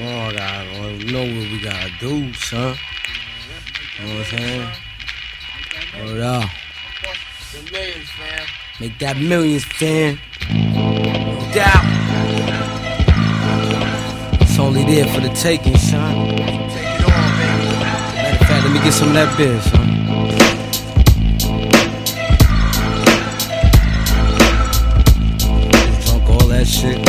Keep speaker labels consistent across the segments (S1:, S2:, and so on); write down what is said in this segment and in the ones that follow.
S1: Lord, I don't know what we gotta do, son. You know what I'm saying? Hold up.
S2: The millions, fam.
S1: Make that millions, fam. No doubt. It's only there for the taking, son.
S2: Take it on, baby.
S1: Matter of fact, let me get some of that beer, son. Drunk all that shit.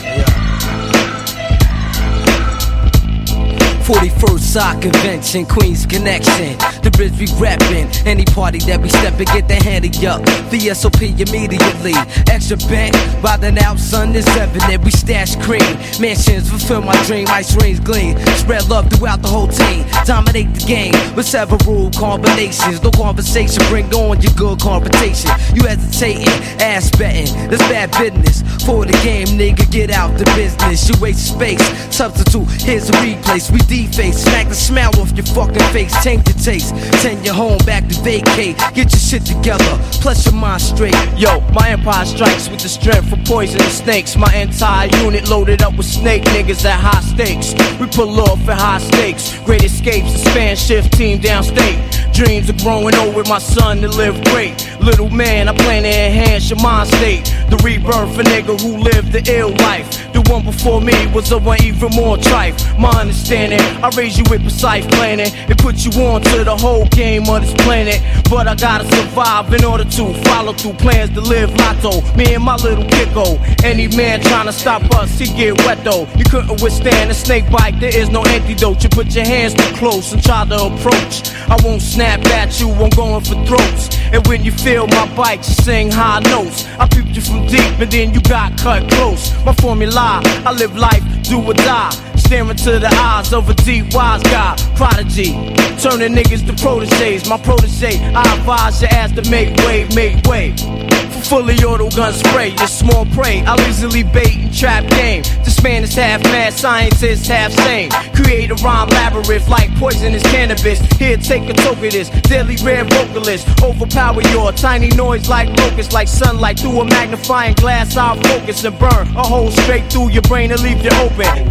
S1: 41st Sock Convention, Queens Connection. The bridge we rapping. Any party that we step and get the handy up. VSOP immediately. Extra bank, riding out, son, is evident. We stash cream. Mansions fulfill my dream. Ice rings gleam. Spread love throughout the whole team. Dominate the game with several combinations. No conversation, bring on your good conversation. You hesitating, ass betting. That's bad business. For the game, nigga, get out the business. You waste space. Substitute, here's a replace. We deface, smack the smile off your fucking face. Change the taste, send your home back to vacate. Get your shit together, plus your mind straight.
S3: Yo, my empire strikes with the strength for poisonous snakes. My entire unit loaded up with snake niggas at high stakes. We pull off at high stakes. Great escapes, the span shift team downstate. Dreams of growing old with my son to live great. Little man, I plan to enhance your mind state. The rebirth, a nigga who lived the ill life. The one before me was the one even more trife. My understanding, I raise you with precise planning. It put you on to the whole game of this planet. But I gotta survive in order to follow through plans to live lotto. Me and my little kicko. Any man trying to stop us, he get wet though. You couldn't withstand a snake bite, there is no antidote. You put your hands too close and try to approach. I won't snap at you, I'm going for throats. And when you feel my bite, you sing high notes. I peeped you from deep and then you got cut close. My formula, I live life, do or die. Staring to the eyes of a deep wise guy. Prodigy, turning niggas to proteges. My protege, I advise your ass to make way, make way. Fully auto gun spray, your small prey. I'll easily bait and trap game. This man is half mad, scientist half sane. Create a rhyme labyrinth like poisonous cannabis. Here, take a toke of this. Deadly rare vocalist. Overpower your tiny noise like locusts. Like sunlight through a magnifying glass. I'll focus and burn a hole straight through your brain and leave you open.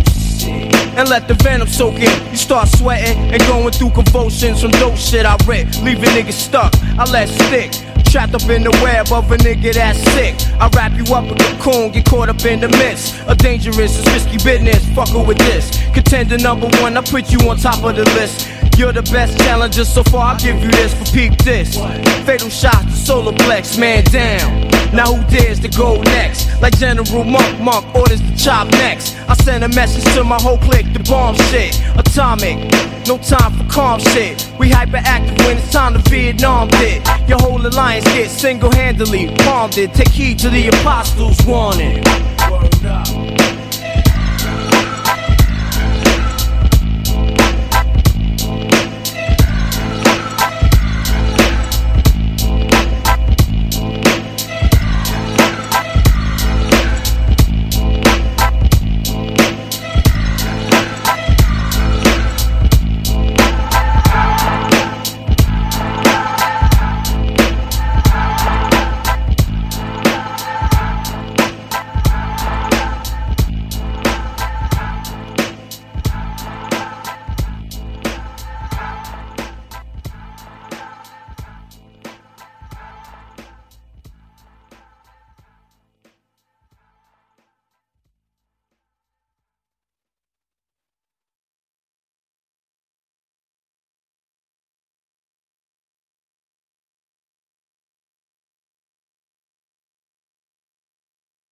S3: And let the venom soak in. You start sweating and going through convulsions from dope shit I rip. Leaving niggas stuck, I let stick. Trapped up in the web of a nigga that's sick. I wrap you up a cocoon, get caught up in the midst. A dangerous, it's risky business, fuckin' with this. Contender number one, I put you on top of the list. You're the best challenger so far, I'll give you this for peep this. Fatal shots to solar plex, man down. Now who dares to go next? Like General Monk orders to chop next. I send a message to my whole clique, the bomb shit. Atomic, no time for calm shit. We hyperactive when it's time to Vietnam did. Your whole alliance gets single-handedly palmed it. Take heed to the apostles' warning.